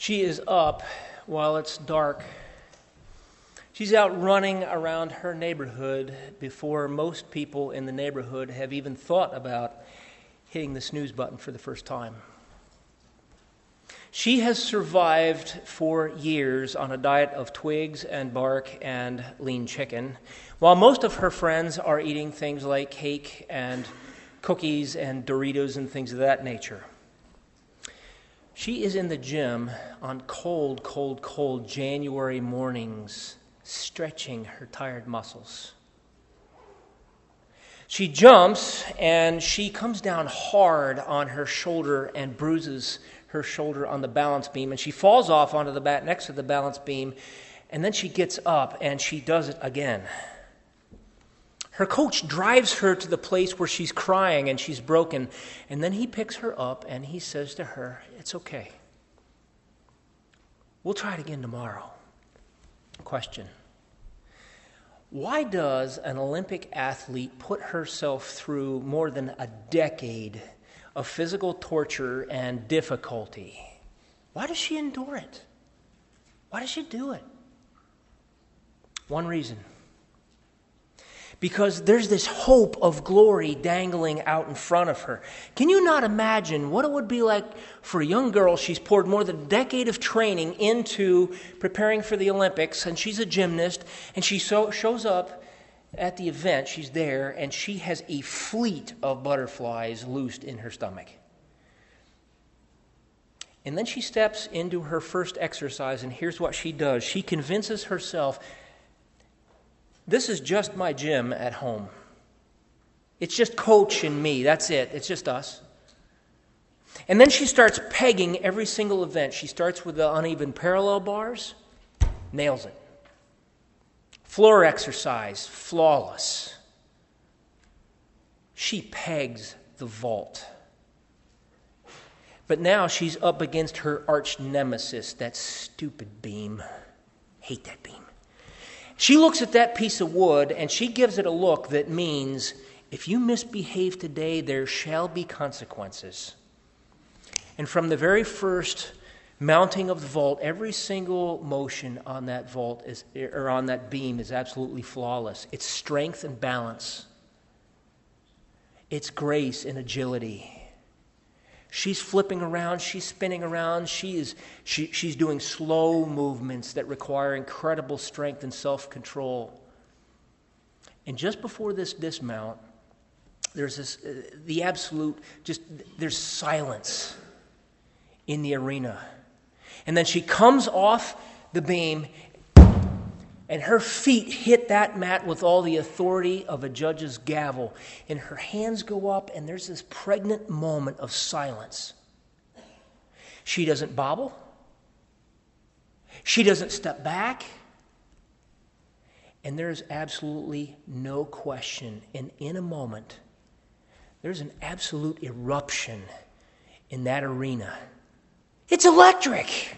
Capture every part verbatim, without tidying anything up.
She is up while it's dark. She's out running around her neighborhood before most people in the neighborhood have even thought about hitting the snooze button for the first time. She has survived for years on a diet of twigs and bark and lean chicken, while most of her friends are eating things like cake and cookies and Doritos and things of that nature. She is in the gym on cold, cold, cold January mornings, stretching her tired muscles. She jumps and she comes down hard on her shoulder and bruises her shoulder on the balance beam, and she falls off onto the mat next to the balance beam, and then she gets up and she does it again. Her coach drives her to the place where she's crying and she's broken, and then he picks her up and he says to her, "It's okay. We'll try it again tomorrow." Question: why does an Olympic athlete put herself through more than a decade of physical torture and difficulty? Why does she endure it? Why does she do it? One reason. Because there's this hope of glory dangling out in front of her. Can you not imagine what it would be like for a young girl? She's poured more than a decade of training into preparing for the Olympics, and she's a gymnast, and she so, shows up at the event. She's there, and she has a fleet of butterflies loosed in her stomach. And then she steps into her first exercise, and here's what she does. She convinces herself, this is just my gym at home. It's just Coach and me. That's it. It's just us. And then she starts pegging every single event. She starts with the uneven parallel bars, nails it. Floor exercise, flawless. She pegs the vault. But now she's up against her arch nemesis, that stupid beam. Hate that beam. She looks at that piece of wood and she gives it a look that means, if you misbehave today, there shall be consequences. And from the very first mounting of the vault, every single motion on that vault is, or on that beam is absolutely flawless. It's strength and balance. It's grace and agility. She's flipping around, she's spinning around, she is she, she's doing slow movements that require incredible strength and self-control. And just before this dismount, there's this uh, the absolute, just there's silence in the arena. And then she comes off the beam, and her feet hit that mat with all the authority of a judge's gavel. And her hands go up, and there's this pregnant moment of silence. She doesn't bobble. She doesn't step back. And there's absolutely no question. And in a moment, there's an absolute eruption in that arena. It's electric.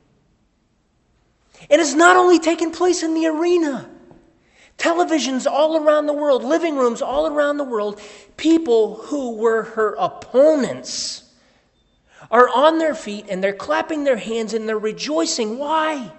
And it's not only taking place in the arena. Televisions all around the world, living rooms all around the world, people who were her opponents are on their feet and they're clapping their hands and they're rejoicing. Why?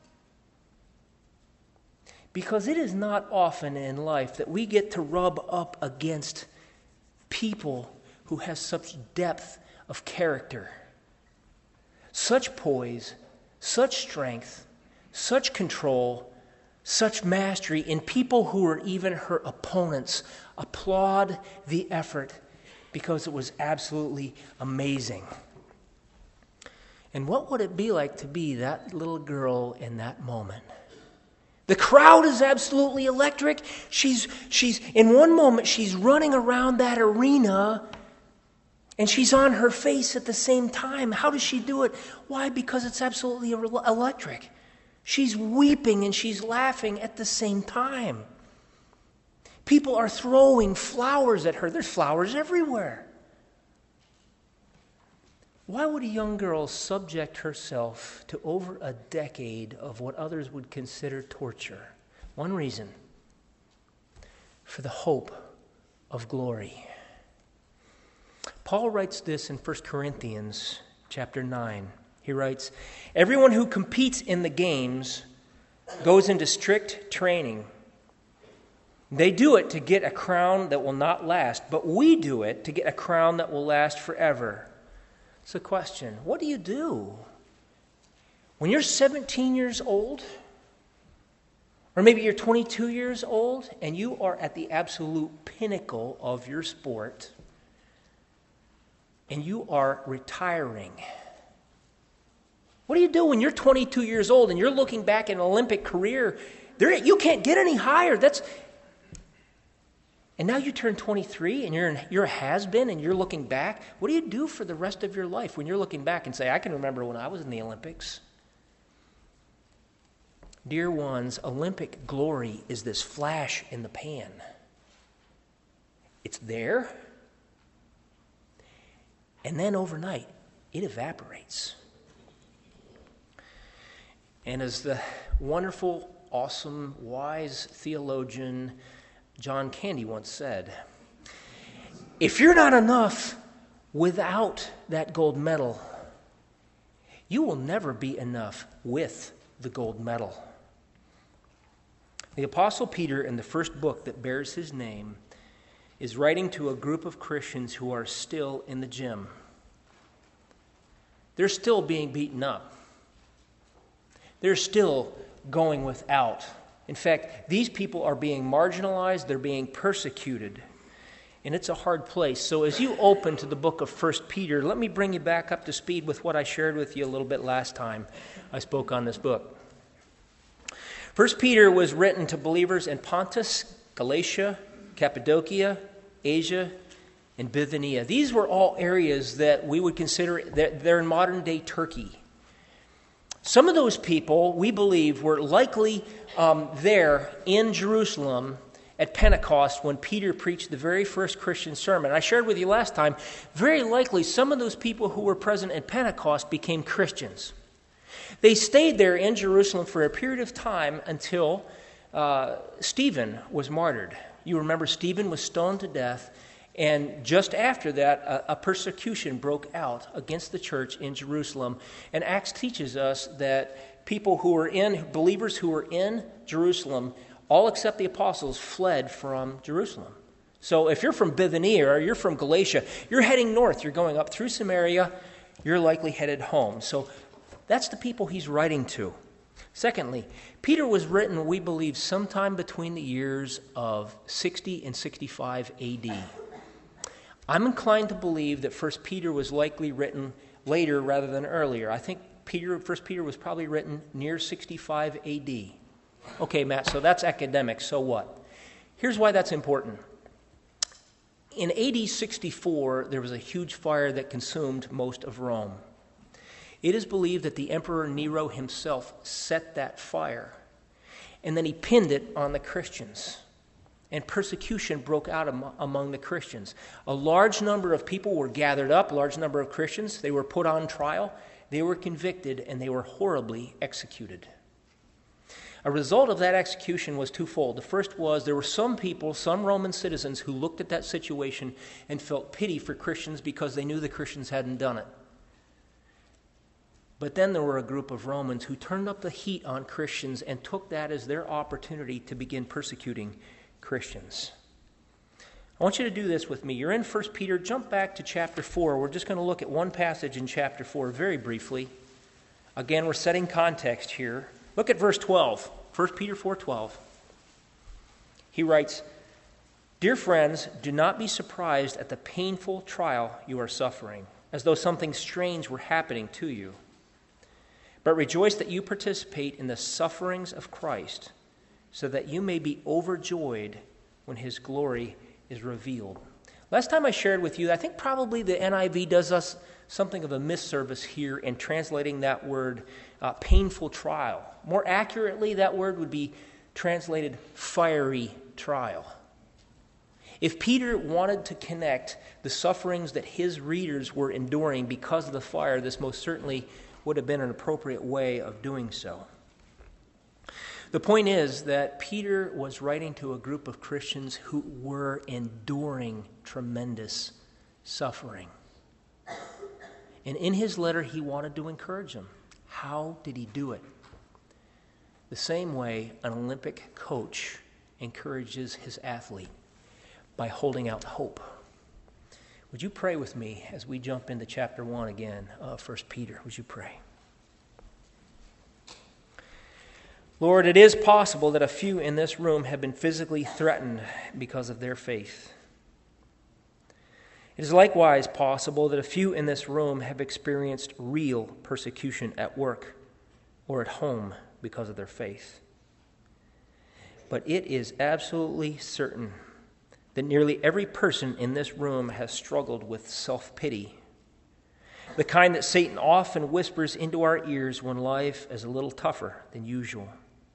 Because it is not often in life that we get to rub up against people who have such depth of character, such poise, such strength, such control, such mastery in people who are even her opponents. Applaud the effort because it was absolutely amazing. And what would it be like to be that little girl in that moment? The crowd is absolutely electric. She's she's in one moment she's running around that arena and she's on her face at the same time. How does she do it? Why? Because it's absolutely electric. She's weeping and she's laughing at the same time. People are throwing flowers at her. There's flowers everywhere. Why would a young girl subject herself to over a decade of what others would consider torture? One reason: for the hope of glory. Paul writes this in First Corinthians chapter nine. He writes, "Everyone who competes in the games goes into strict training. They do it to get a crown that will not last, but we do it to get a crown that will last forever." It's a question. What do you do when you're seventeen years old? Or maybe you're twenty-two years old and you are at the absolute pinnacle of your sport and you are retiring. What do you do when you're twenty-two years old and you're looking back at an Olympic career? There, you can't get any higher. That's, and now you turn twenty-three and you're, in, you're a has-been and you're looking back. What do you do for the rest of your life when you're looking back and say, I can remember when I was in the Olympics? Dear ones, Olympic glory is this flash in the pan. It's there, and then overnight, it evaporates. And as the wonderful, awesome, wise theologian John Candy once said, if you're not enough without that gold medal, you will never be enough with the gold medal. The Apostle Peter, in the first book that bears his name, is writing to a group of Christians who are still in the gym. They're still being beaten up. They're still going without. In fact, these people are being marginalized, they're being persecuted, and it's a hard place. So as you open to the book of First Peter, let me bring you back up to speed with what I shared with you a little bit last time I spoke on this book. First Peter was written to believers in Pontus, Galatia, Cappadocia, Asia, and Bithynia. These were all areas that we would consider, they're in modern-day Turkey. Some of those people, we believe, were likely um, there in Jerusalem at Pentecost when Peter preached the very first Christian sermon. I shared with you last time, very likely some of those people who were present at Pentecost became Christians. They stayed there in Jerusalem for a period of time until uh, Stephen was martyred. You remember Stephen was stoned to death, and just after that, a, a persecution broke out against the church in Jerusalem. And Acts teaches us that people who were in, believers who were in Jerusalem, all except the apostles, fled from Jerusalem. So if you're from Bithynia or you're from Galatia, you're heading north. You're going up through Samaria. You're likely headed home. So that's the people he's writing to. Secondly, Peter was written, we believe, sometime between the years of sixty and sixty-five A D. I'm inclined to believe that First Peter was likely written later rather than earlier. I think Peter, First Peter was probably written near sixty-five A D. Okay, Matt, so that's academic. So what? Here's why that's important. In A D sixty-four, there was a huge fire that consumed most of Rome. It is believed that the Emperor Nero himself set that fire, and then he pinned it on the Christians. And persecution broke out am- among the Christians. A large number of people were gathered up, a large number of Christians. They were put on trial, they were convicted, and they were horribly executed. A result of that execution was twofold. The first was there were some people, some Roman citizens, who looked at that situation and felt pity for Christians because they knew the Christians hadn't done it. But then there were a group of Romans who turned up the heat on Christians and took that as their opportunity to begin persecuting Christians. I want you to do this with me. You're in First Peter. Jump back to chapter four. We're just going to look at one passage in chapter four very briefly. Again, we're setting context here. Look at verse twelve. First Peter four twelve. He writes, "Dear friends, do not be surprised at the painful trial you are suffering, as though something strange were happening to you. But rejoice that you participate in the sufferings of Christ, so that you may be overjoyed when his glory is revealed." Last time I shared with you, I think probably the N I V does us something of a misservice here in translating that word, uh, painful trial. More accurately, that word would be translated fiery trial. If Peter wanted to connect the sufferings that his readers were enduring because of the fire, this most certainly would have been an appropriate way of doing so. The point is that Peter was writing to a group of Christians who were enduring tremendous suffering. And in his letter, he wanted to encourage them. How did he do it? The same way an Olympic coach encourages his athlete, by holding out hope. Would you pray with me as we jump into chapter one again of First Peter? Would you pray? Lord, it is possible that a few in this room have been physically threatened because of their faith. It is likewise possible that a few in this room have experienced real persecution at work or at home because of their faith. But it is absolutely certain that nearly every person in this room has struggled with self-pity, the kind that Satan often whispers into our ears when life is a little tougher than usual.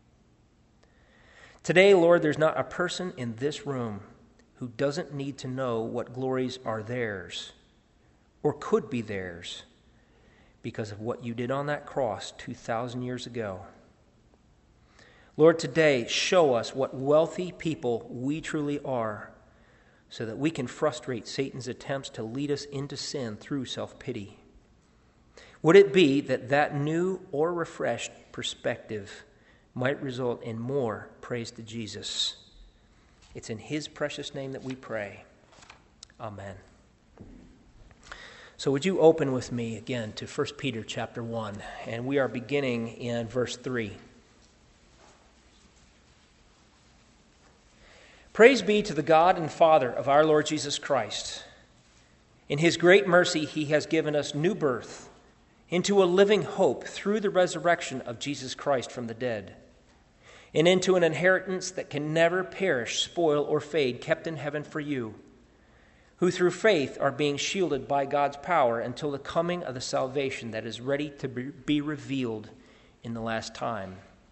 Today, Lord, there's not a person in this room who doesn't need to know what glories are theirs or could be theirs because of what you did on that cross two thousand years ago. Lord, today, show us what wealthy people we truly are so that we can frustrate Satan's attempts to lead us into sin through self-pity. Would it be that that new or refreshed perspective might result in more praise to Jesus? It's in his precious name that we pray. Amen. So would you open with me again to First Peter chapter one, and we are beginning in verse three. Praise be to the God and Father of our Lord Jesus Christ. In his great mercy, he has given us new birth into a living hope through the resurrection of Jesus Christ from the dead, and into an inheritance that can never perish, spoil, or fade, kept in heaven for you, who through faith are being shielded by God's power until the coming of the salvation that is ready to be revealed in the last time.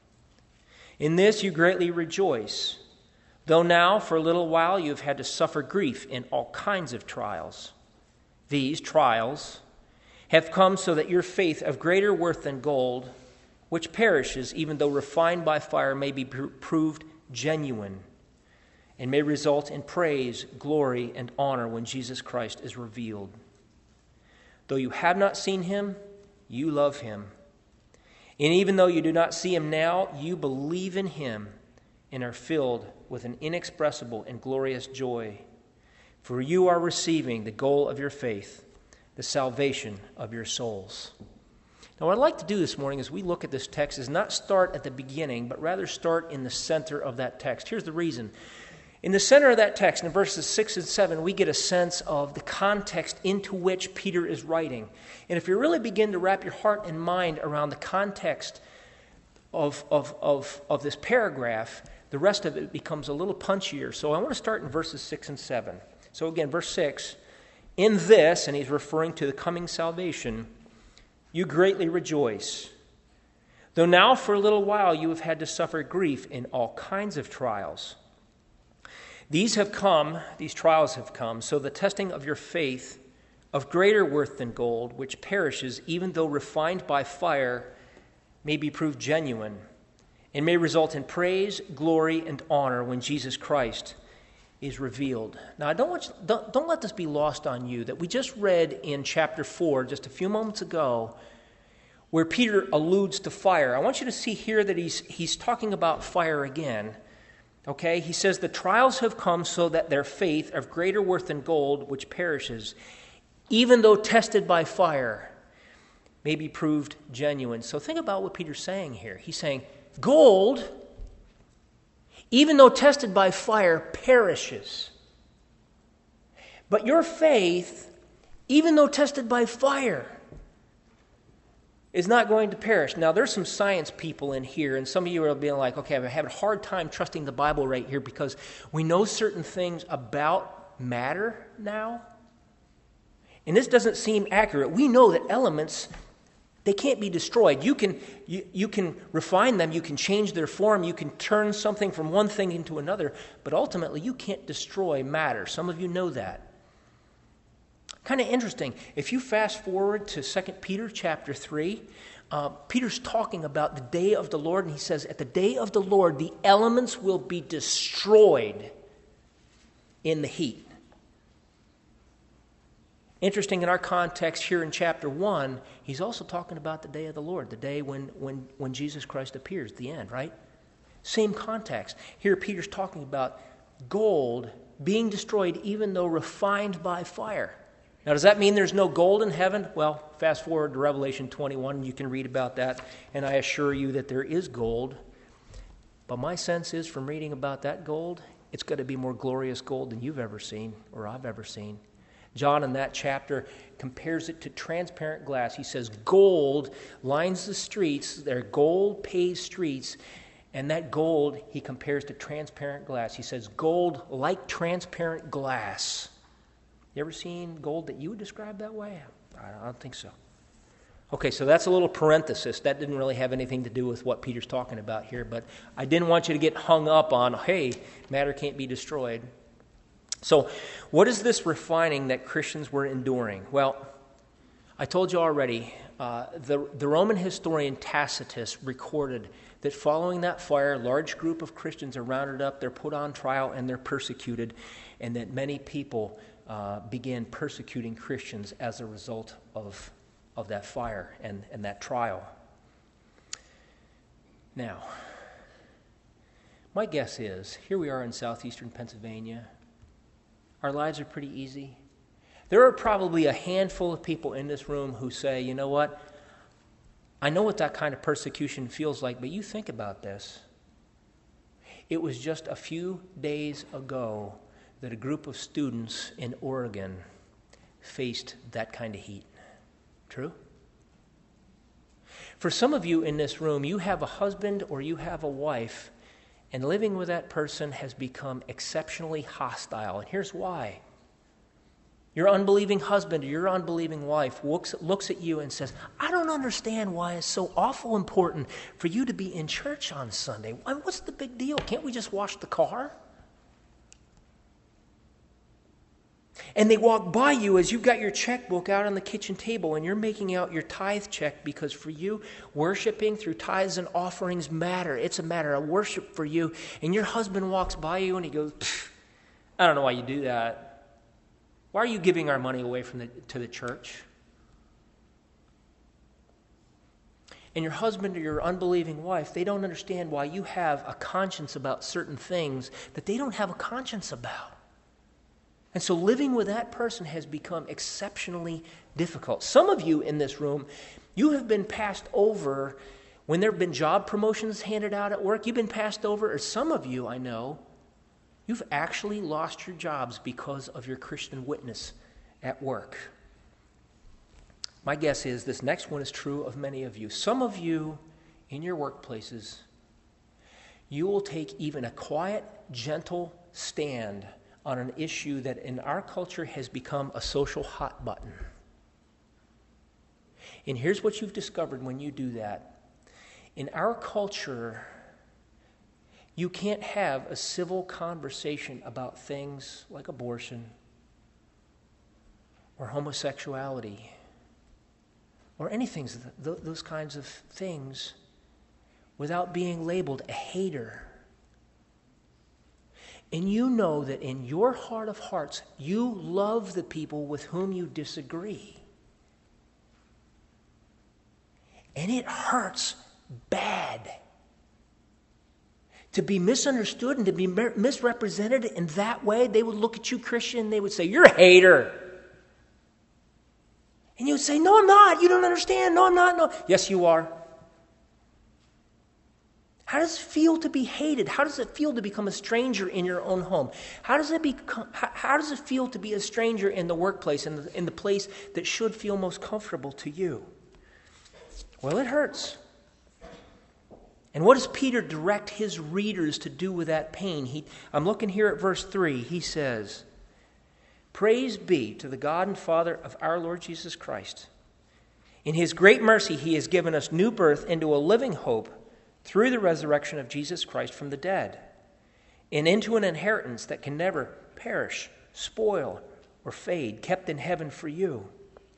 In this you greatly rejoice, though now for a little while you have had to suffer grief in all kinds of trials. These trials have come so that your faith of greater worth than gold, which perishes even though refined by fire, may be proved genuine and may result in praise, glory, and honor when Jesus Christ is revealed. Though you have not seen him, you love him. And even though you do not see him now, you believe in him and are filled with an inexpressible and glorious joy. For you are receiving the goal of your faith, the salvation of your souls. Now, what I'd like to do this morning as we look at this text is not start at the beginning, but rather start in the center of that text. Here's the reason. In the center of that text, in verses six and seven, we get a sense of the context into which Peter is writing. And if you really begin to wrap your heart and mind around the context of, of, of, of this paragraph, the rest of it becomes a little punchier. So I want to start in verses six and seven. So again, verse six, in this, and he's referring to the coming salvation, you greatly rejoice, though now for a little while you have had to suffer grief in all kinds of trials. These have come, these trials have come, so the testing of your faith, of greater worth than gold, which perishes even though refined by fire, may be proved genuine, and may result in praise, glory, and honor when Jesus Christ is revealed. Now, I don't want you, don't, don't let this be lost on you that we just read in chapter four, just a few moments ago, where Peter alludes to fire. I want you to see here that he's he's talking about fire again. Okay, he says the trials have come so that their faith of greater worth than gold, which perishes, even though tested by fire, may be proved genuine. So think about what Peter's saying here. He's saying, gold, even though tested by fire, perishes. But your faith, even though tested by fire, is not going to perish. Now, there's some science people in here, and some of you are being like, okay, I'm having a hard time trusting the Bible right here because we know certain things about matter now. And this doesn't seem accurate. We know that elements, they can't be destroyed. You can you, you can refine them, you can change their form, you can turn something from one thing into another, but ultimately you can't destroy matter. Some of you know that. Kind of interesting. If you fast forward to Second Peter chapter three, uh, Peter's talking about the day of the Lord, and he says, at the day of the Lord, the elements will be destroyed in the heat. Interesting, in our context here in chapter one, he's also talking about the day of the Lord, the day when, when, when Jesus Christ appears, the end, right? Same context. Here Peter's talking about gold being destroyed even though refined by fire. Now, does that mean there's no gold in heaven? Well, fast forward to Revelation twenty-one, you can read about that, and I assure you that there is gold. But my sense is, from reading about that gold, it's got to be more glorious gold than you've ever seen or I've ever seen. John, in that chapter, compares it to transparent glass. He says gold lines the streets. They're gold-paved streets. And that gold he compares to transparent glass. He says gold like transparent glass. You ever seen gold that you would describe that way? I don't think so. Okay, so that's a little parenthesis. That didn't really have anything to do with what Peter's talking about here. But I didn't want you to get hung up on, hey, matter can't be destroyed. So what is this refining that Christians were enduring? Well, I told you already, uh, the, the Roman historian Tacitus recorded that following that fire, a large group of Christians are rounded up, they're put on trial, and they're persecuted, and that many people uh, began persecuting Christians as a result of, of that fire and, and that trial. Now, my guess is, here we are in southeastern Pennsylvania. Our lives are pretty easy. There are probably a handful of people in this room who say, you know what, I know what that kind of persecution feels like, but you think about this. It was just a few days ago that a group of students in Oregon faced that kind of heat. True? For some of you in this room, you have a husband or you have a wife, and living with that person has become exceptionally hostile. And here's why. Your unbelieving husband or your unbelieving wife looks, looks at you and says, I don't understand why it's so awful important for you to be in church on Sunday. What's the big deal? Can't we just wash the car? And they walk by you as you've got your checkbook out on the kitchen table and you're making out your tithe check, because for you, worshiping through tithes and offerings matter. It's a matter of worship for you. And your husband walks by you and he goes, I don't know why you do that. Why are you giving our money away from the, to the church? And your husband or your unbelieving wife, they don't understand why you have a conscience about certain things that they don't have a conscience about. And so living with that person has become exceptionally difficult. Some of you in this room, you have been passed over when there have been job promotions handed out at work. You've been passed over, or some of you, I know, you've actually lost your jobs because of your Christian witness at work. My guess is this next one is true of many of you. Some of you in your workplaces, you will take even a quiet, gentle stand on an issue that in our culture has become a social hot button. And here's what you've discovered when you do that. In our culture, you can't have a civil conversation about things like abortion or homosexuality or anything, those kinds of things, without being labeled a hater. And you know that in your heart of hearts, you love the people with whom you disagree. And it hurts bad to be misunderstood and to be misrepresented in that way. They would look at you, Christian, and they would say, you're a hater. And you would say, no, I'm not. You don't understand. No, I'm not. No. Yes, you are. How does it feel to be hated? How does it feel to become a stranger in your own home? How does it become? How, how does it feel to be a stranger in the workplace, in the, in the place that should feel most comfortable to you? Well, it hurts. And what does Peter direct his readers to do with that pain? He, I'm looking here at verse three. He says, Praise be to the God and Father of our Lord Jesus Christ. In his great mercy, he has given us new birth into a living hope through the resurrection of Jesus Christ from the dead, and into an inheritance that can never perish, spoil, or fade, kept in heaven for you.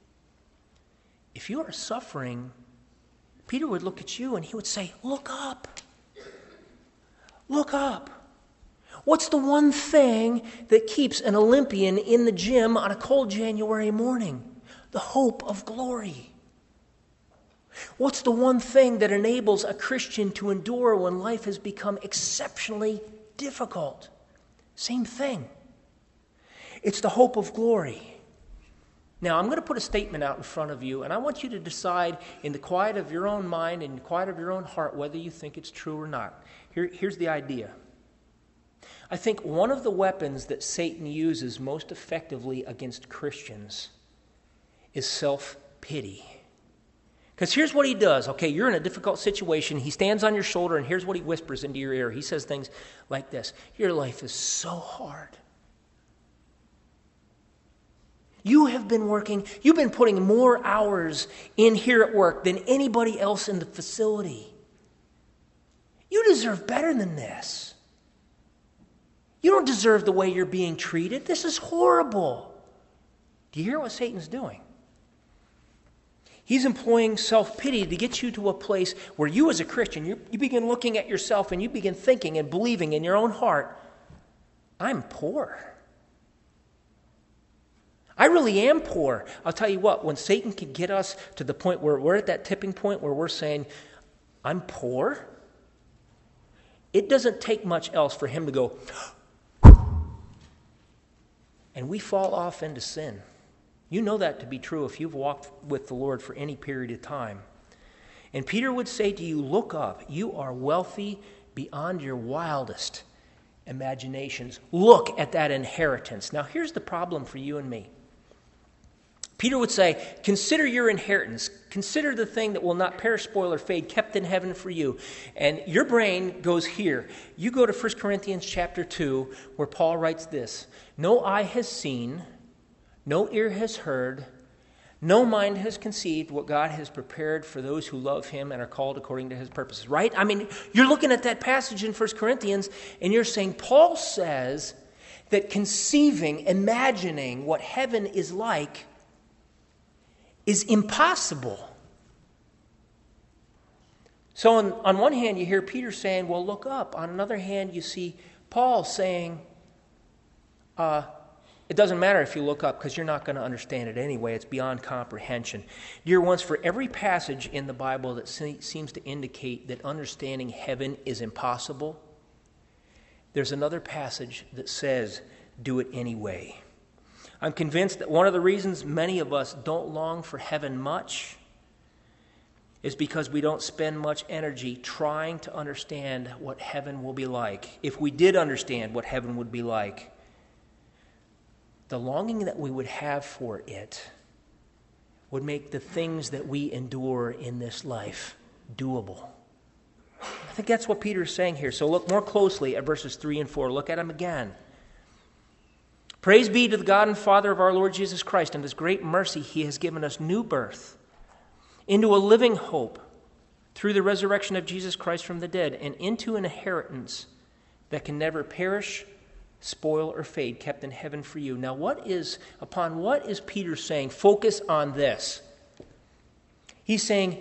If you are suffering, Peter would look at you and he would say, look up. Look up. What's the one thing that keeps an Olympian in the gym on a cold January morning? The hope of glory. What's the one thing that enables a Christian to endure when life has become exceptionally difficult? Same thing. It's the hope of glory. Now, I'm going to put a statement out in front of you, and I want you to decide in the quiet of your own mind and the quiet of your own heart whether you think it's true or not. Here, here's the idea. I think one of the weapons that Satan uses most effectively against Christians is self-pity. Because here's what he does. Okay, you're in a difficult situation. He stands on your shoulder, and here's what he whispers into your ear. He says things like this: your life is so hard. You have been working, you've been putting more hours in here at work than anybody else in the facility. You deserve better than this. You don't deserve the way you're being treated. This is horrible. Do you hear what Satan's doing? He's employing self-pity to get you to a place where you as a Christian, you, you begin looking at yourself and you begin thinking and believing in your own heart, I'm poor. I really am poor. I'll tell you what, when Satan can get us to the point where we're at that tipping point where we're saying, I'm poor, it doesn't take much else for him to go, and we fall off into sin. You know that to be true if you've walked with the Lord for any period of time. And Peter would say to you, look up. You are wealthy beyond your wildest imaginations. Look at that inheritance. Now, here's the problem for you and me. Peter would say, consider your inheritance. Consider the thing that will not perish, spoil, or fade, kept in heaven for you. And your brain goes here. You go to First Corinthians chapter two, where Paul writes this: no eye has seen, no ear has heard, no mind has conceived what God has prepared for those who love him and are called according to his purposes. Right? I mean, you're looking at that passage in First Corinthians, and you're saying, Paul says that conceiving, imagining what heaven is like is impossible. So on, on one hand, you hear Peter saying, well, look up. On another hand, you see Paul saying, uh, it doesn't matter if you look up because you're not going to understand it anyway. It's beyond comprehension. Dear ones, for every passage in the Bible that se- seems to indicate that understanding heaven is impossible, there's another passage that says, do it anyway. I'm convinced that one of the reasons many of us don't long for heaven much is because we don't spend much energy trying to understand what heaven will be like. If we did understand what heaven would be like, the longing that we would have for it would make the things that we endure in this life doable. I think that's what Peter is saying here. So look more closely at verses three and four. Look at them again. Praise be to the God and Father of our Lord Jesus Christ. In his great mercy, he has given us new birth into a living hope through the resurrection of Jesus Christ from the dead, and into an inheritance that can never perish, spoil, or fade, kept in heaven for you. Now, what is, upon what is Peter saying? Focus on this. He's saying,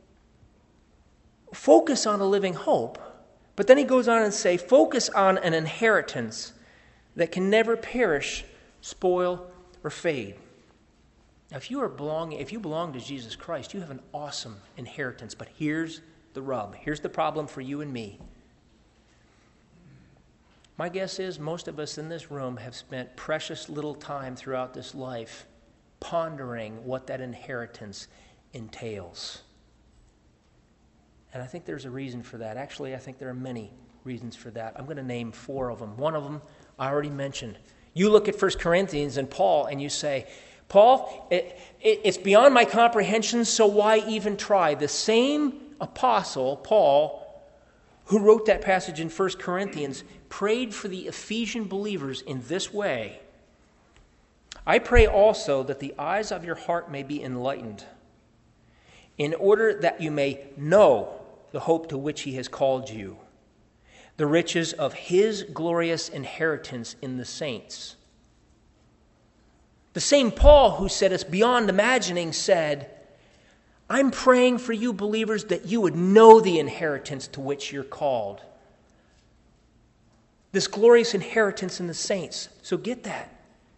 focus on a living hope. But then he goes on and say, focus on an inheritance that can never perish, spoil, or fade. Now, if you are belonging, if you belong to Jesus Christ, you have an awesome inheritance. But here's the rub. Here's the problem for you and me. My guess is most of us in this room have spent precious little time throughout this life pondering what that inheritance entails. And I think there's a reason for that. Actually, I think there are many reasons for that. I'm going to name four of them. One of them I already mentioned. You look at First Corinthians and Paul and you say, Paul, it, it, it's beyond my comprehension, so why even try? The same apostle, Paul, who wrote that passage in First Corinthians, prayed for the Ephesian believers in this way: I pray also that the eyes of your heart may be enlightened, in order that you may know the hope to which he has called you, the riches of his glorious inheritance in the saints. The same Paul who said it's beyond imagining said, I'm praying for you believers that you would know the inheritance to which you're called. this glorious inheritance in the saints. So get that.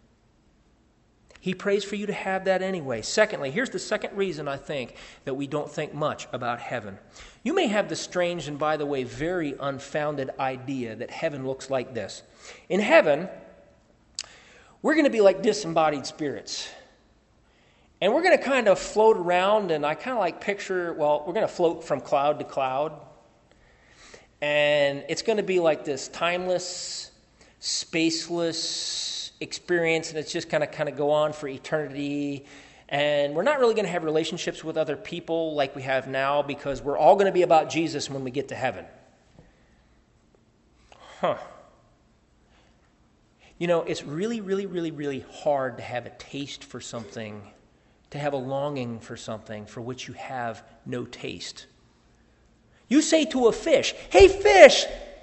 He prays for you to have that anyway. Secondly, here's the second reason I think that we don't think much about heaven. You may have the strange and, by the way, very unfounded idea that heaven looks like this. In heaven, we're going to be like disembodied spirits. And we're going to kind of float around, and I kind of like picture, well, we're going to float from cloud to cloud. And it's going to be like this timeless, spaceless experience, and it's just kind of kind of go on for eternity. And we're not really going to have relationships with other people like we have now, because we're all going to be about Jesus when we get to heaven. Huh. You know, it's really, really, really, really hard to have a taste for something, to have a longing for something for which you have no taste. You say to a fish, "Hey, fish,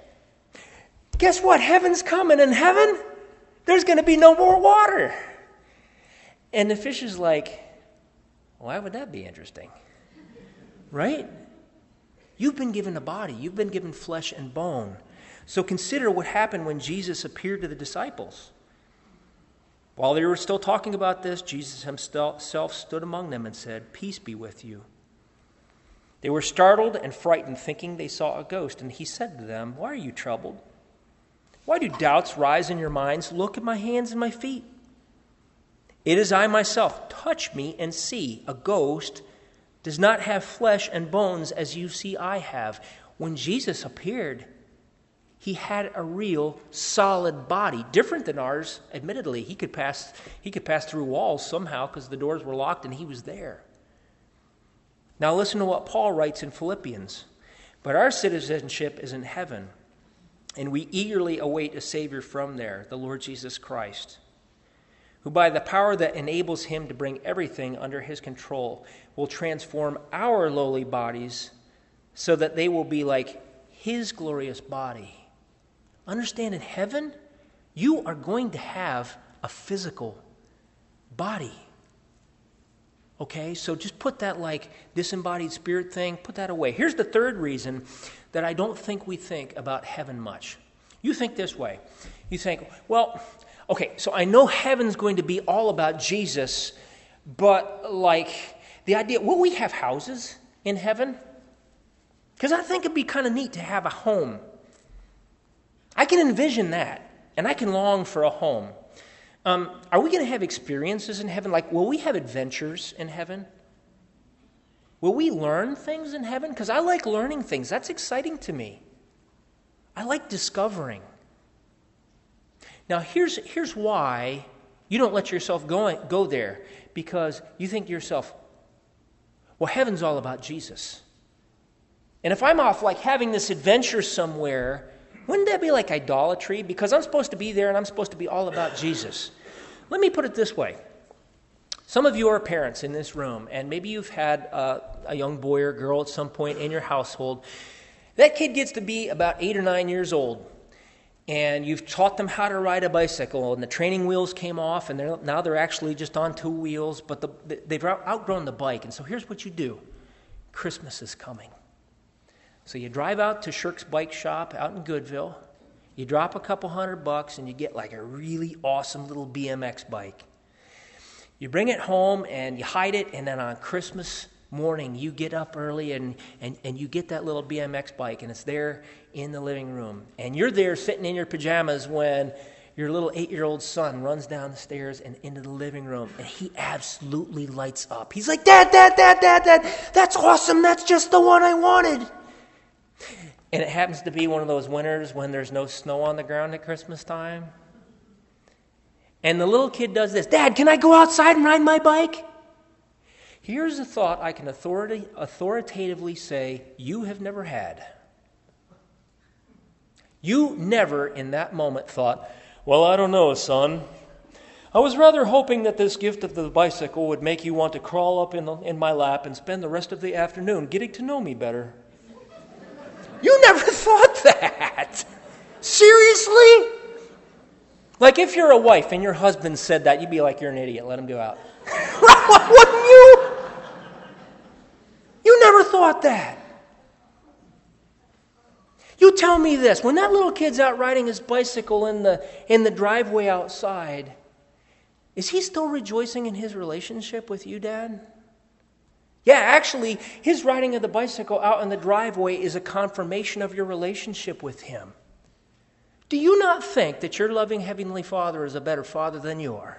guess what? Heaven's coming. In heaven, there's going to be no more water." And the fish is like, why would that be interesting? Right? You've been given a body. You've been given flesh and bone. So consider what happened when Jesus appeared to the disciples. While they were still talking about this, Jesus himself stood among them and said, "Peace be with you." They were startled and frightened, thinking they saw a ghost. And he said to them, "Why are you troubled? Why do doubts rise in your minds? Look at my hands and my feet. It is I myself. Touch me and see. A ghost does not have flesh and bones as you see I have." When Jesus appeared, he had a real solid body, different than ours, admittedly. He could pass, he could pass through walls somehow because the doors were locked and he was there. Now listen to what Paul writes in Philippians. "But our citizenship is in heaven, and we eagerly await a Savior from there, the Lord Jesus Christ, who by the power that enables him to bring everything under his control will transform our lowly bodies so that they will be like his glorious body." Understand, in heaven, you are going to have a physical body. Okay, so just put that like disembodied spirit thing, put that away. Here's the third reason that I don't think we think about heaven much. You think this way. You think, well, okay, so I know heaven's going to be all about Jesus, but like the idea, will we have houses in heaven? Because I think it'd be kind of neat to have a home. I can envision that, and I can long for a home. Um, are we going to have experiences in heaven? Like, will we have adventures in heaven? Will we learn things in heaven? Because I like learning things. That's exciting to me. I like discovering. Now, here's, here's why you don't let yourself go, go there. Because you think to yourself, well, heaven's all about Jesus. And if I'm off like having this adventure somewhere, wouldn't that be like idolatry? Because I'm supposed to be there and I'm supposed to be all about Jesus. Let me put it this way. Some of you are parents in this room, and maybe you've had uh, a young boy or girl at some point in your household. That kid gets to be about eight or nine years old, and you've taught them how to ride a bicycle, and the training wheels came off, and they're, now they're actually just on two wheels, but the, they've outgrown the bike. And so here's what you do. Christmas is coming. So you drive out to Shirk's Bike Shop out in Goodville, you drop a couple hundred bucks, and you get like a really awesome little B M X bike. You bring it home, and you hide it, and then on Christmas morning, you get up early, and, and, and you get that little B M X bike, and it's there in the living room. And you're there sitting in your pajamas when your little eight-year-old son runs down the stairs and into the living room, and he absolutely lights up. He's like, Dad, Dad, Dad, Dad, Dad, that's awesome. That's just the one I wanted. And it happens to be one of those winters when there's no snow on the ground at Christmas time. And the little kid does this. Dad, can I go outside and ride my bike? Here's a thought I can authority, authoritatively say you have never had. You never in that moment thought, well, I don't know, son. I was rather hoping that this gift of the bicycle would make you want to crawl up in, the, in my lap and spend the rest of the afternoon getting to know me better. You never thought that. Seriously? Like if you're a wife and your husband said that, you'd be like, you're an idiot. Let him go out. Wouldn't you? You never thought that. You You tell me this. When that little kid's out riding his bicycle in the in the driveway outside, is he still rejoicing in his relationship with you, Dad? Yeah, actually, his riding of the bicycle out in the driveway is a confirmation of your relationship with him. Do you not think that your loving Heavenly Father is a better father than you are?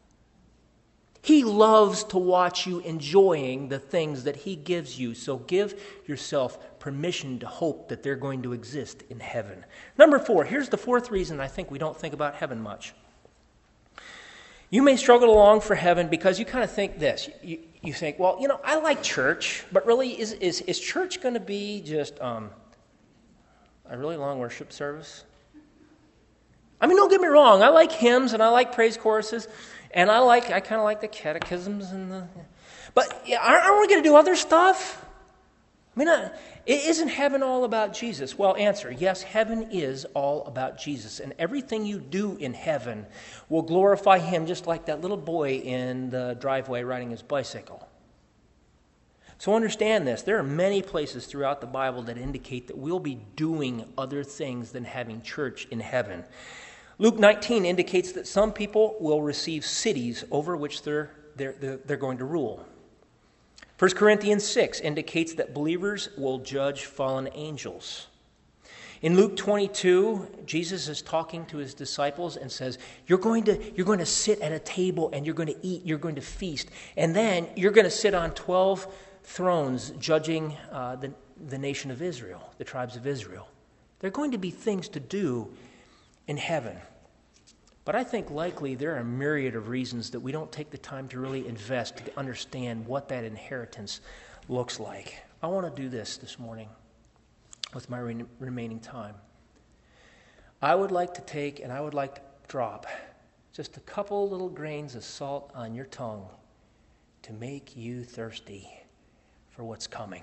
He loves to watch you enjoying the things that He gives you. So give yourself permission to hope that they're going to exist in heaven. Number four, here's the fourth reason I think we don't think about heaven much. You may struggle along for heaven because you kind of think this. You, you think, well, you know, I like church, but really, is is, is church going to be just um, a really long worship service? I mean, don't get me wrong. I like hymns and I like praise choruses, and I like I kind of like the catechisms and the. But yeah, aren't we going to do other stuff? I mean, uh, isn't heaven all about Jesus? Well, answer, yes, heaven is all about Jesus. And everything you do in heaven will glorify Him, just like that little boy in the driveway riding his bicycle. So understand this. There are many places throughout the Bible that indicate that we'll be doing other things than having church in heaven. Luke nineteen indicates that some people will receive cities over which they're, they're, they're, they're going to rule. First Corinthians six indicates that believers will judge fallen angels. In Luke twenty-two, Jesus is talking to His disciples and says, you're going to, you're going to sit at a table and you're going to eat, you're going to feast, and then you're going to sit on twelve thrones judging uh, the, the nation of Israel, the tribes of Israel. There are going to be things to do in heaven. But I think likely there are a myriad of reasons that we don't take the time to really invest to understand what that inheritance looks like. I want to do this this morning with my re- remaining time. I would like to take and I would like to drop just a couple little grains of salt on your tongue to make you thirsty for what's coming.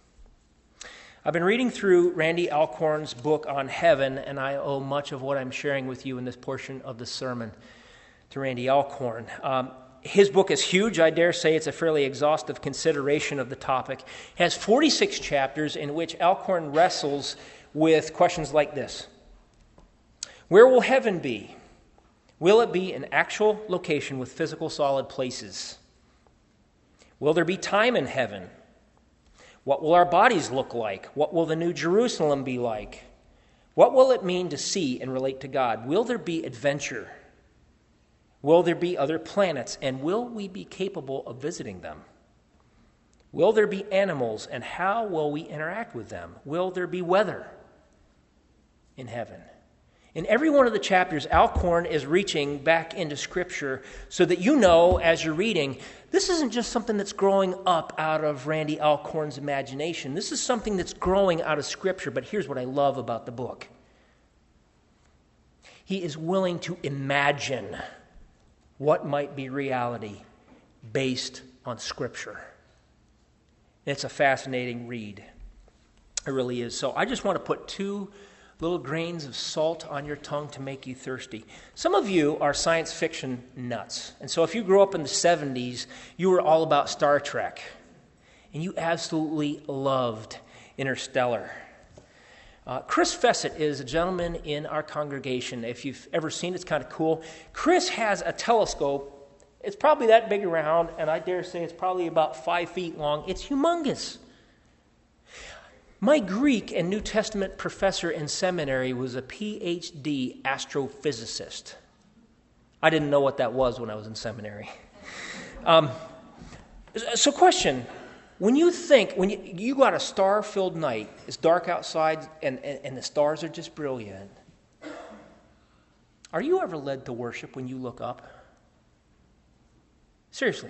I've been reading through Randy Alcorn's book on heaven, and I owe much of what I'm sharing with you in this portion of the sermon to Randy Alcorn. Um, his book is huge. I dare say it's a fairly exhaustive consideration of the topic. It has forty-six chapters in which Alcorn wrestles with questions like this. Where will heaven be? Will it be an actual location with physical solid places? Will there be time in heaven? What will our bodies look like? What will the New Jerusalem be like? What will it mean to see and relate to God? Will there be adventure? Will there be other planets? And will we be capable of visiting them? Will there be animals? And how will we interact with them? Will there be weather in heaven? In every one of the chapters, Alcorn is reaching back into Scripture so that you know, as you're reading, this isn't just something that's growing up out of Randy Alcorn's imagination. This is something that's growing out of Scripture. But here's what I love about the book. He is willing to imagine what might be reality based on Scripture. And it's a fascinating read. It really is. So I just want to put two little grains of salt on your tongue to make you thirsty. Some of you are science fiction nuts. And so if you grew up in the seventies, you were all about Star Trek. And you absolutely loved Interstellar. Uh, Chris Fessett is a gentleman in our congregation. If you've ever seen it, it's kind of cool. Chris has a telescope. It's probably that big around, and I dare say it's probably about five feet long. It's humongous. My Greek and New Testament professor in seminary was a P H D astrophysicist. I didn't know what that was when I was in seminary. Um, so question, when you think, when you, you got a star-filled night, it's dark outside and, and, and the stars are just brilliant, are you ever led to worship when you look up? Seriously.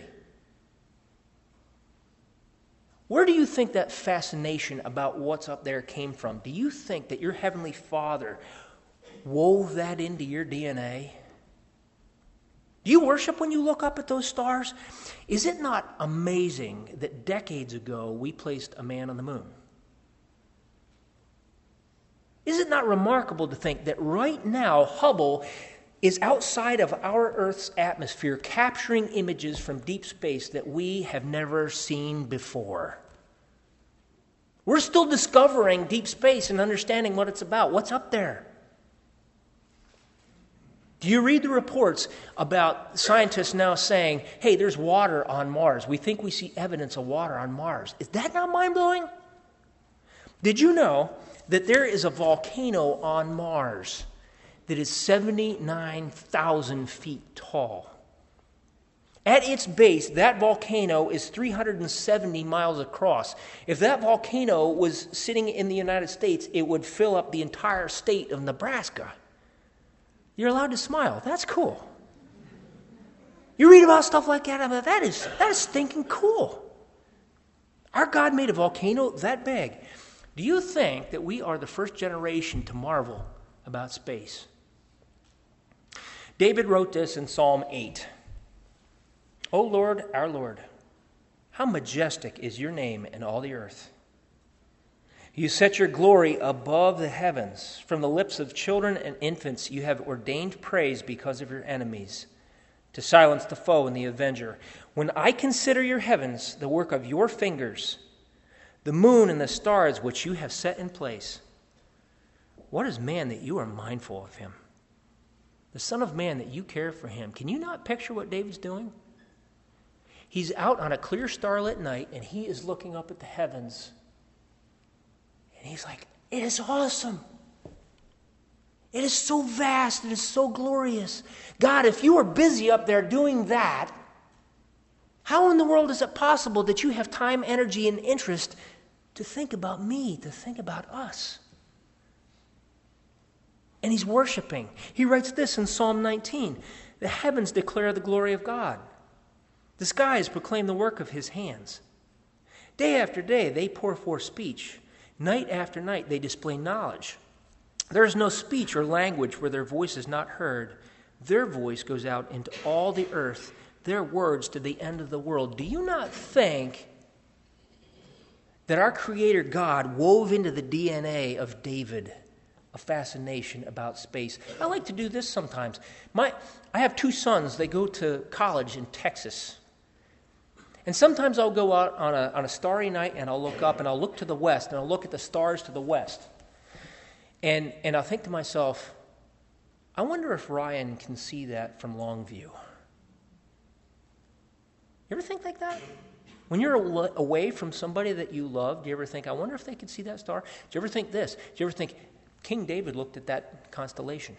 Where do you think that fascination about what's up there came from? Do you think that your Heavenly Father wove that into your D N A? Do you worship when you look up at those stars? Is it not amazing that decades ago we placed a man on the moon? Is it not remarkable to think that right now Hubble is outside of our Earth's atmosphere, capturing images from deep space that we have never seen before? We're still discovering deep space and understanding what it's about. What's up there? Do you read the reports about scientists now saying, hey, there's water on Mars. We think we see evidence of water on Mars. Is that not mind-blowing? Did you know that there is a volcano on Mars that is seventy-nine thousand feet tall? At its base, that volcano is three hundred seventy miles across. If that volcano was sitting in the United States, it would fill up the entire state of Nebraska. You're allowed to smile. That's cool. You read about stuff like that, I'm like, that is, that is stinking cool. Our God made a volcano that big. Do you think that we are the first generation to marvel about space? David wrote this in Psalm eight. O Lord, our Lord, how majestic is your name in all the earth. You set your glory above the heavens. From the lips of children and infants you have ordained praise because of your enemies, to silence the foe and the avenger. When I consider your heavens, the work of your fingers, the moon and the stars which you have set in place, what is man that you are mindful of him? The Son of Man that you care for him. Can you not picture what David's doing? He's out on a clear starlit night, and he is looking up at the heavens. And he's like, it is awesome. It is so vast. It is so glorious. God, if you are busy up there doing that, how in the world is it possible that you have time, energy, and interest to think about me, to think about us? And he's worshiping. He writes this in Psalm nineteen. The heavens declare the glory of God. The skies proclaim the work of his hands. Day after day they pour forth speech. Night after night they display knowledge. There is no speech or language where their voice is not heard. Their voice goes out into all the earth, their words to the end of the world. Do you not think that our Creator God wove into the D N A of David a fascination about space? I like to do this sometimes. My, I have two sons. They go to college in Texas. And sometimes I'll go out on a, on a starry night and I'll look up and I'll look to the west and I'll look at the stars to the west. And, and I'll think to myself, I wonder if Ryan can see that from Longview. You ever think like that? When you're away from somebody that you love, do you ever think, I wonder if they could see that star? Do you ever think this? Do you ever think, King David looked at that constellation,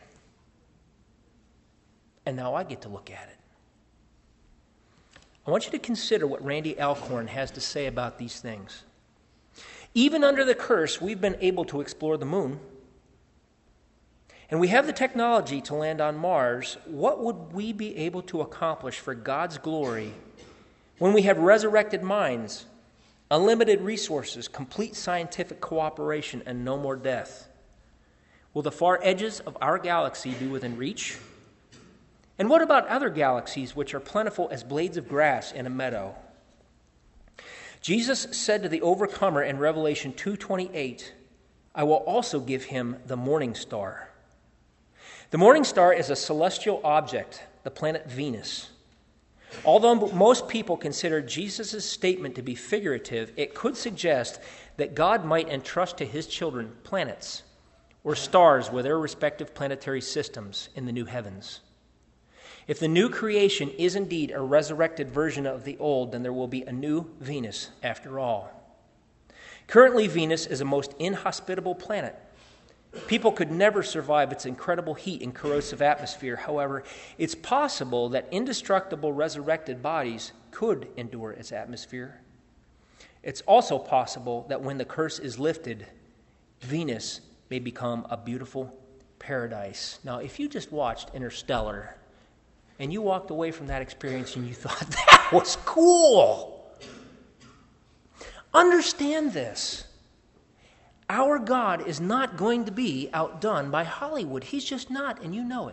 and now I get to look at it? I want you to consider what Randy Alcorn has to say about these things. Even under the curse, we've been able to explore the moon, and we have the technology to land on Mars. What would we be able to accomplish for God's glory when we have resurrected minds, unlimited resources, complete scientific cooperation, and no more death? Will the far edges of our galaxy be within reach? And what about other galaxies which are plentiful as blades of grass in a meadow? Jesus said to the overcomer in Revelation two twenty-eight, I will also give him the morning star. The morning star is a celestial object, the planet Venus. Although most people consider Jesus' statement to be figurative, it could suggest that God might entrust to his children planets or stars with their respective planetary systems in the new heavens. If the new creation is indeed a resurrected version of the old, then there will be a new Venus after all. Currently, Venus is a most inhospitable planet. People could never survive its incredible heat and corrosive atmosphere. However, it's possible that indestructible resurrected bodies could endure its atmosphere. It's also possible that when the curse is lifted, Venus may become a beautiful paradise. Now, if you just watched Interstellar and you walked away from that experience and you thought, that was cool, understand this. Our God is not going to be outdone by Hollywood. He's just not, and you know it.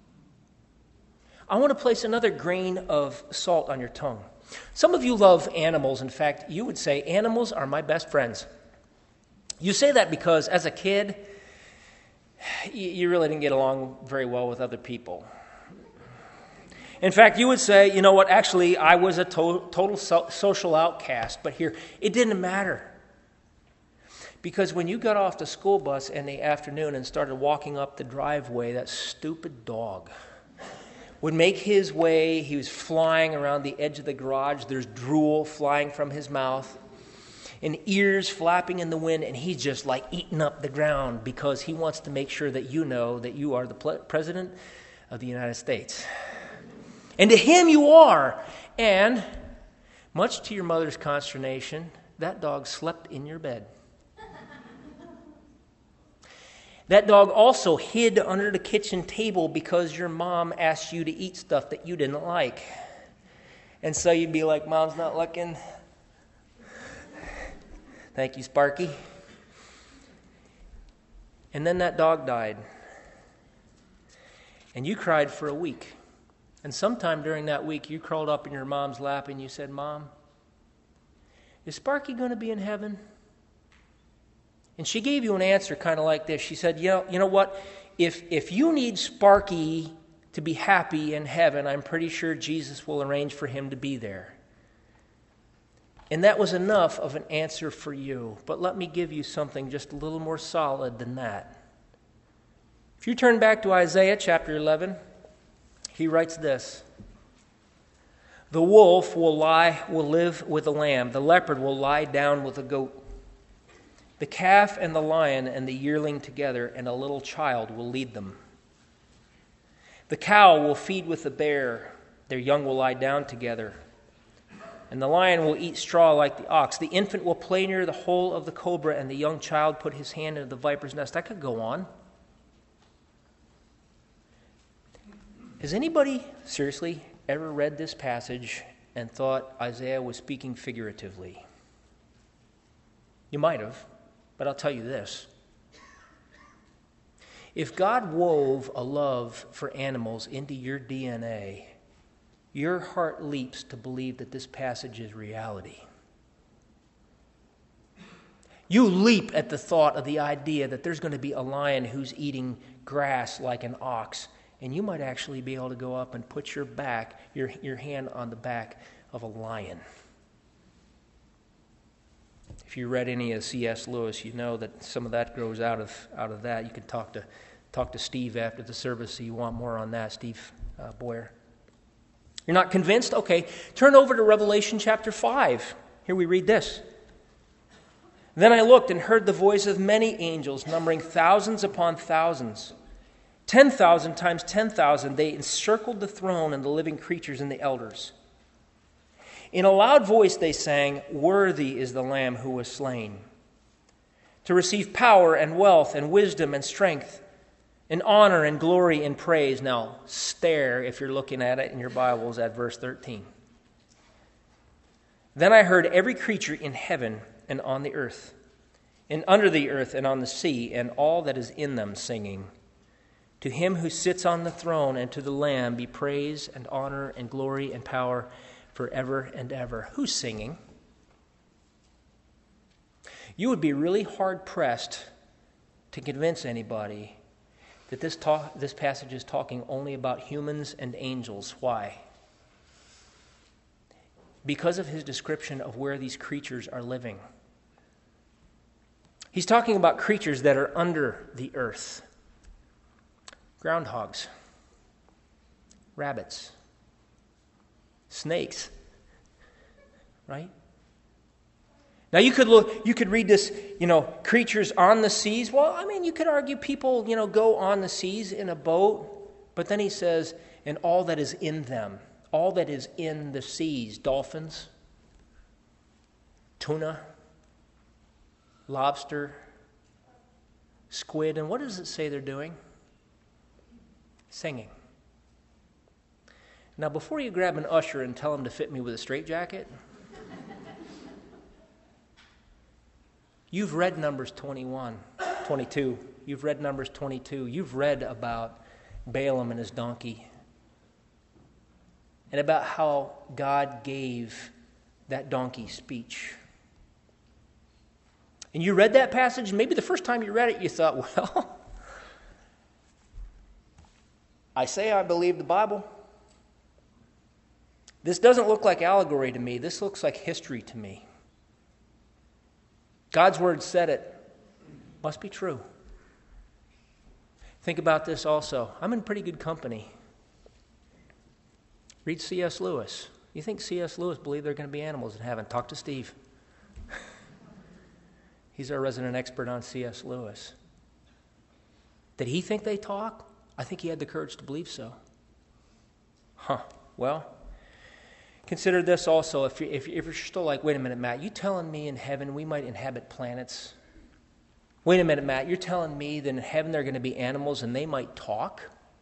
I want to place another grain of salt on your tongue. Some of you love animals. In fact, you would say, animals are my best friends. You say that because as a kid, you really didn't get along very well with other people. In fact, you would say, you know what, actually, I was a to- total so- social outcast, but here, it didn't matter. Because when you got off the school bus in the afternoon and started walking up the driveway, that stupid dog would make his way. He was flying around the edge of the garage. There's drool flying from his mouth and ears flapping in the wind, and he's just like eating up the ground because he wants to make sure that you know that you are the President of the United States. And to him you are. And much to your mother's consternation, that dog slept in your bed. That dog also hid under the kitchen table because your mom asked you to eat stuff that you didn't like. And so you'd be like, Mom's not looking. Thank you, Sparky. And then that dog died. And you cried for a week. And sometime during that week, you crawled up in your mom's lap and you said, Mom, is Sparky going to be in heaven? And she gave you an answer kind of like this. She said, you know, you know what? If, if you need Sparky to be happy in heaven, I'm pretty sure Jesus will arrange for him to be there. And that was enough of an answer for you. But let me give you something just a little more solid than that. If you turn back to Isaiah chapter eleven, he writes this. The wolf will lie, will live with the lamb. The leopard will lie down with the goat. The calf and the lion and the yearling together, and a little child will lead them. The cow will feed with the bear. Their young will lie down together. And the lion will eat straw like the ox. The infant will play near the hole of the cobra, and the young child put his hand into the viper's nest. I could go on. Has anybody, seriously, ever read this passage and thought Isaiah was speaking figuratively? You might have, but I'll tell you this. If God wove a love for animals into your D N A, your heart leaps to believe that this passage is reality. You leap at the thought of the idea that there's going to be a lion who's eating grass like an ox, and you might actually be able to go up and put your back, your, your hand on the back of a lion. If you read any of C S Lewis, you know that some of that grows out of out of that. You can talk to talk to Steve after the service if you want more on that, Steve uh, Boyer. You're not convinced? Okay, turn over to Revelation chapter five. Here we read this. Then I looked and heard the voice of many angels, numbering thousands upon thousands. Ten thousand times ten thousand, they encircled the throne and the living creatures and the elders. In a loud voice they sang, "Worthy is the Lamb who was slain, to receive power and wealth and wisdom and strength, and honor and glory and praise." Now, stare, if you're looking at it in your Bibles, at verse thirteen. Then I heard every creature in heaven and on the earth, and under the earth and on the sea, and all that is in them singing, "To him who sits on the throne and to the Lamb be praise and honor and glory and power forever and ever." Who's singing? You would be really hard-pressed to convince anybody that this talk, this passage is talking only about humans and angels. Why? Because of his description of where these creatures are living. He's talking about creatures that are under the earth. Groundhogs, rabbits, snakes, right? Now you could look, you could read this, you know, creatures on the seas. Well, I mean, you could argue people, you know, go on the seas in a boat, but then he says, and all that is in them, all that is in the seas, dolphins, tuna, lobster, squid, and what does it say they're doing? Singing. Now, before you grab an usher and tell him to fit me with a straitjacket, you've read Numbers twenty-one, twenty-two. You've read Numbers twenty-two. You've read about Balaam and his donkey, and about how God gave that donkey speech. And you read that passage, and maybe the first time you read it, you thought, well, I say I believe the Bible. This doesn't look like allegory to me. This looks like history to me. God's word said it. Must be true. Think about this also. I'm in pretty good company. Read C S Lewis. You think C S Lewis believed there are going to be animals in heaven? Talk to Steve. He's our resident expert on C S Lewis. Did he think they talk? I think he had the courage to believe so. Huh. Well, consider this also. If, you, if, if you're still like, wait a minute, Matt, you telling me in heaven we might inhabit planets? Wait a minute, Matt, you're telling me that in heaven there are going to be animals and they might talk?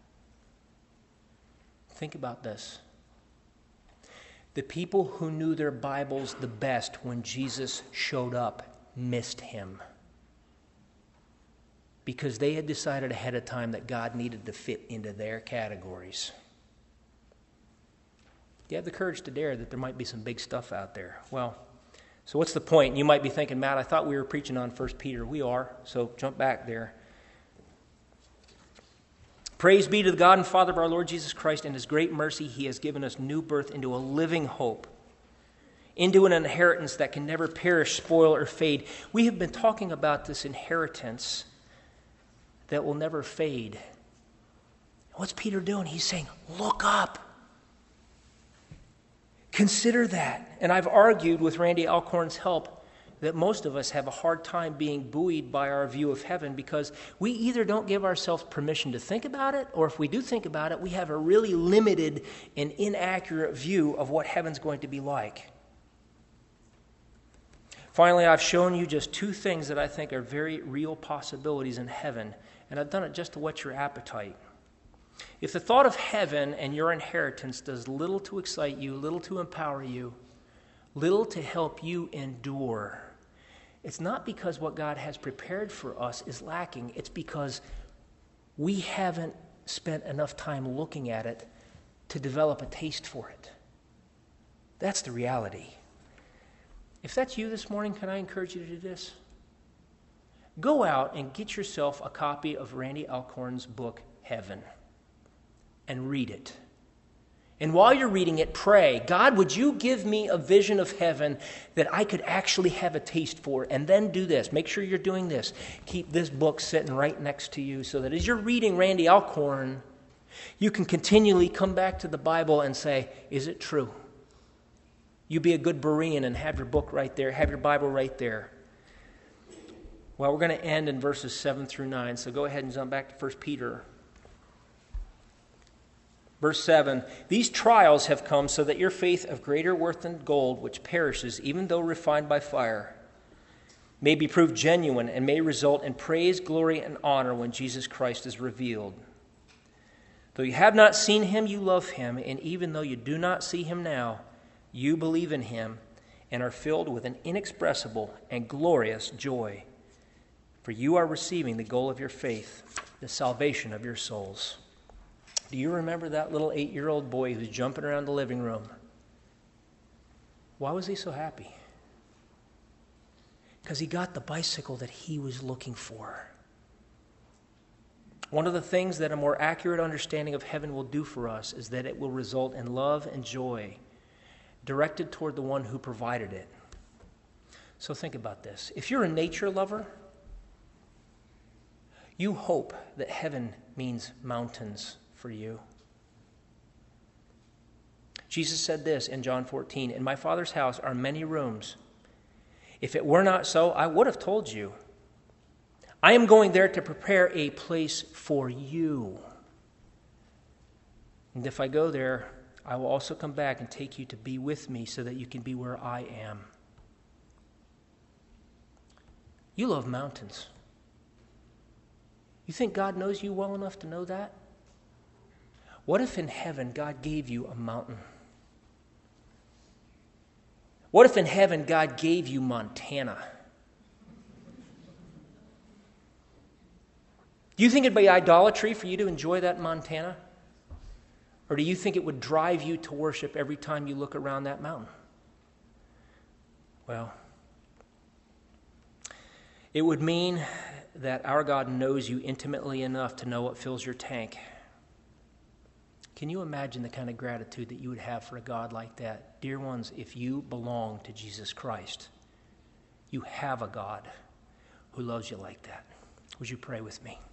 Think about this. The people who knew their Bibles the best when Jesus showed up missed him, because they had decided ahead of time that God needed to fit into their categories. You have the courage to dare that there might be some big stuff out there. Well, so what's the point? You might be thinking, Matt, I thought we were preaching on First Peter. We are, so jump back there. Praise be to the God and Father of our Lord Jesus Christ. In his great mercy, he has given us new birth into a living hope, into an inheritance that can never perish, spoil, or fade. We have been talking about this inheritance that will never fade. What's Peter doing? He's saying, look up. Consider that. And I've argued with Randy Alcorn's help that most of us have a hard time being buoyed by our view of heaven, because we either don't give ourselves permission to think about it, or if we do think about it, we have a really limited and inaccurate view of what heaven's going to be like. Finally, I've shown you just two things that I think are very real possibilities in heaven, and I've done it just to whet your appetite. If the thought of heaven and your inheritance does little to excite you, little to empower you, little to help you endure, it's not because what God has prepared for us is lacking. It's because we haven't spent enough time looking at it to develop a taste for it. That's the reality. If that's you this morning, can I encourage you to do this? Go out and get yourself a copy of Randy Alcorn's book, Heaven, and read it. And while you're reading it, pray, God, would you give me a vision of heaven that I could actually have a taste for? And then do this. Make sure you're doing this. Keep this book sitting right next to you so that as you're reading Randy Alcorn, you can continually come back to the Bible and say, is it true? You be a good Berean and have your book right there, have your Bible right there. Well, we're going to end in verses seven through nine, so go ahead and jump back to First Peter. Verse seven, these trials have come so that your faith of greater worth than gold, which perishes, even though refined by fire, may be proved genuine and may result in praise, glory, and honor when Jesus Christ is revealed. Though you have not seen him, you love him, and even though you do not see him now, you believe in him and are filled with an inexpressible and glorious joy. For you are receiving the goal of your faith, the salvation of your souls. Do you remember that little eight-year-old boy who's jumping around the living room? Why was he so happy? Because he got the bicycle that he was looking for. One of the things that a more accurate understanding of heaven will do for us is that it will result in love and joy directed toward the one who provided it. So think about this. If you're a nature lover, you hope that heaven means mountains for you. Jesus said this in John fourteen, in my Father's house are many rooms. If it were not so, I would have told you. I am going there to prepare a place for you. And if I go there, I will also come back and take you to be with me so that you can be where I am. You love mountains. You think God knows you well enough to know that? What if in heaven God gave you a mountain? What if in heaven God gave you Montana? Do you think it'd be idolatry for you to enjoy that Montana? Or do you think it would drive you to worship every time you look around that mountain? Well, it would mean that our God knows you intimately enough to know what fills your tank. Can you imagine the kind of gratitude that you would have for a God like that? Dear ones, if you belong to Jesus Christ, you have a God who loves you like that. Would you pray with me?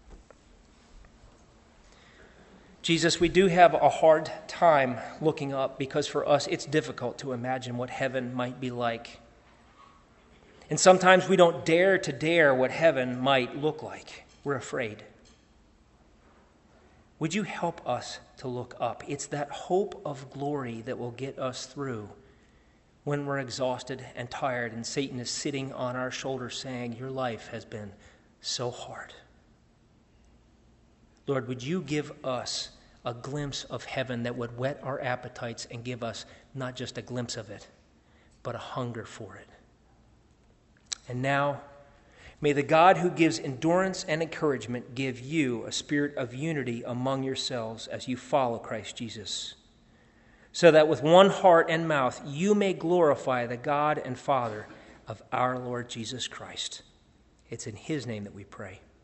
Jesus, we do have a hard time looking up because for us it's difficult to imagine what heaven might be like. And sometimes we don't dare to dare what heaven might look like. We're afraid. Would you help us to look up? It's that hope of glory that will get us through when we're exhausted and tired and Satan is sitting on our shoulders saying, your life has been so hard. Lord, would you give us a glimpse of heaven that would whet our appetites and give us not just a glimpse of it, but a hunger for it. And now, may the God who gives endurance and encouragement give you a spirit of unity among yourselves as you follow Christ Jesus, so that with one heart and mouth you may glorify the God and Father of our Lord Jesus Christ. It's in his name that we pray.